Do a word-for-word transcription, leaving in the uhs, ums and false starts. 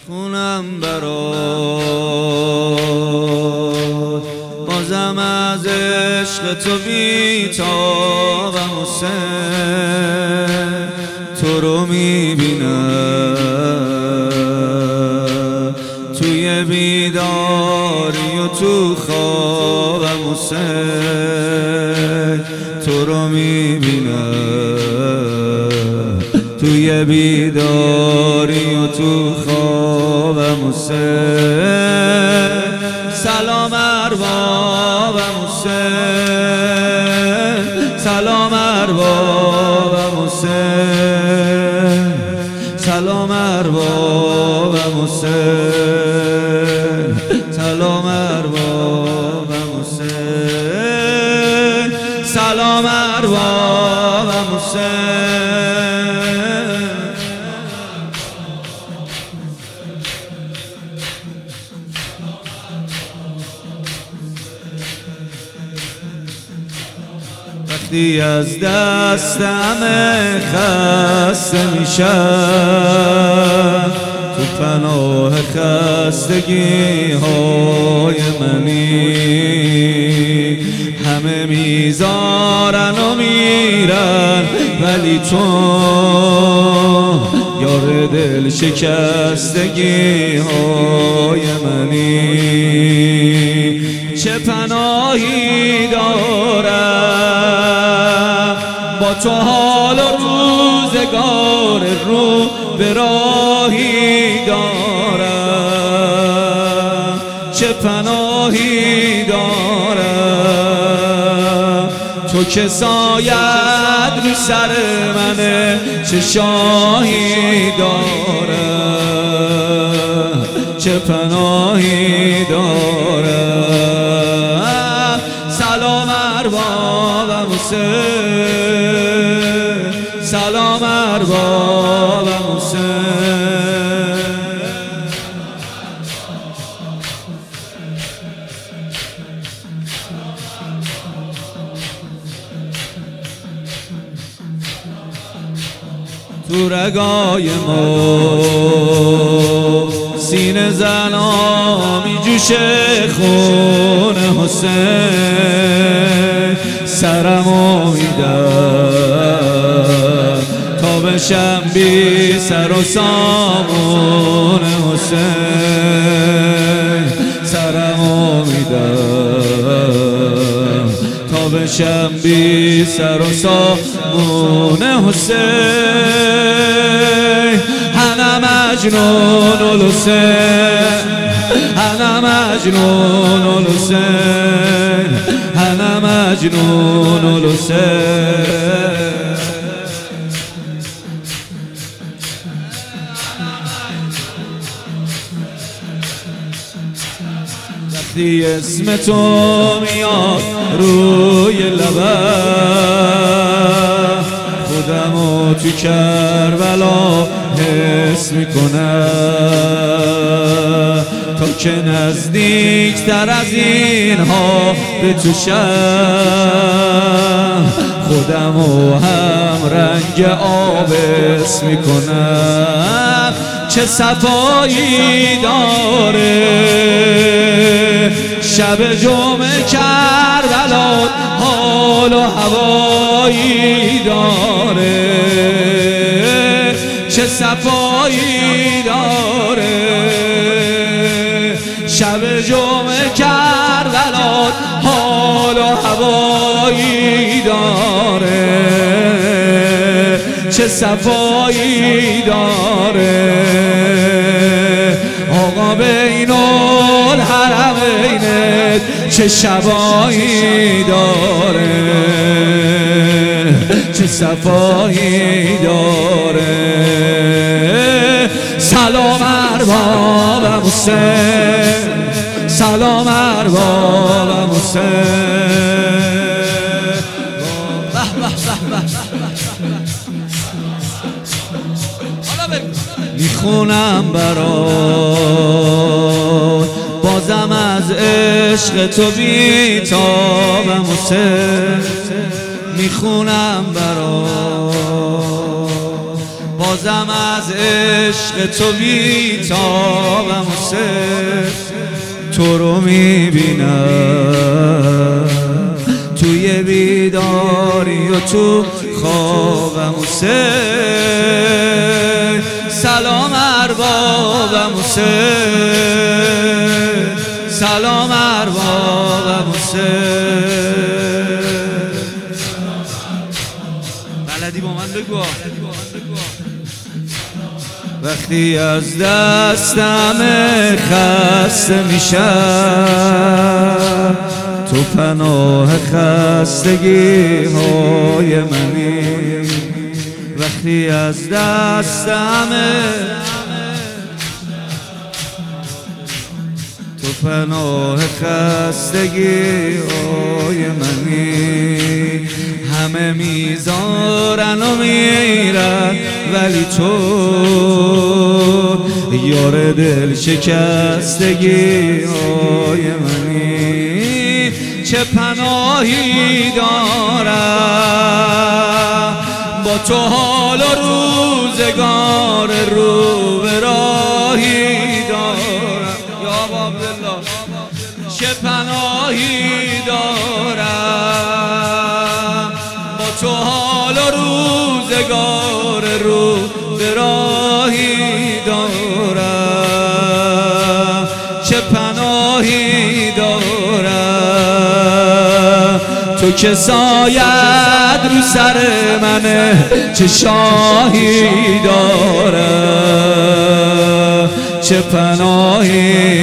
میخونم برات بازم از عشق تو بیتابم و سه تو رو میبینم توی بیداری و تو خوابم و سه تو رو میبینم توی بیداری و تو خوابم و سه سلام اربابم و سه سلام اربابم و سه سلام اربابم و سه سلام اربابم و سه سلام اربابم و سه وقتی از دست همه خسته میشم تو پناه خستگی های منی همه میذارن و میرن ولی تو یار دل شکستگی های منی چه پناهی دارم با تو حال و روزگار رو به راهی دارم چه پناهی دارم تو که سایت رو سر منه چه شاهی دارم چه پناهی دارم سلام اربابم و سه سلام اربابم و سه تو رگای ما سینه زنا می جوشه خون حسین سرمو میدم تا بشم بی سر و سامون حسین سرمو میدم تا بشم بی سر و سامون حسین انا مجنون الحسین انا مجنون الحسین انا مجنون الحسین وقتی اسم تو میاد روی لبم خودمو تو کربلا حس میکنم تا که نزدیکتر از اینها به تو شم خودمو هم رنگ آبس میکنم چه صفایی داره شب جمعه کربلا حال و هوایی داره چه صفایی داره شب جمعه کربلا حال و هوایی داره چه صفایی داره آقا بین الحرمین چه شبایی داره چه صفایی داره سلام اربابم و سه سلام اربابم و سه میخونم برات بازم از عشق تو بیتابم و سه میخونم برات بازم از عشق تو بیتابم و سر تو رو میبینم توی بیداری و تو خوابم و سر سلام اربابم و سر سلام اربابم و سر بلدی با من بگو وقتی از دستم خسته میشم تو پناه خستگی های منی وقتی از دستم تو پناه خستگی های منی همه میذارن و میرن ولی تو یار دل شکستگی های منی چه پناهی دارم با تو حال و روزگار رو به راهی دارم یا عبدالله چه پناهی دارم با تو حال و روزگار رو به راهی دارم چه پناهی دارم تو که سایت رو سر منه چه شاهی دارم چه پناهی